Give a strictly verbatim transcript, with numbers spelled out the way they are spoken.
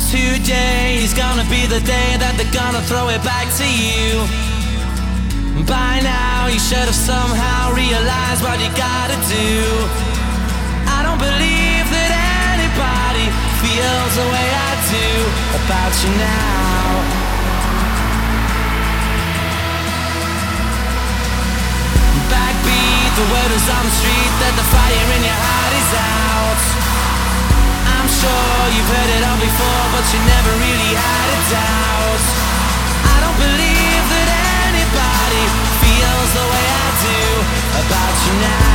Today is gonna be the day that they're gonna throw it back to you. By now you should have somehow realized what you gotta do. I don't believe that anybody feels the way I do about you now. Backbeat, the word is on the street that the fire in your heart is out. I'm sure you've heard it all before, but you never really had a doubt. I don't believe that anybody feels the way I do about you now.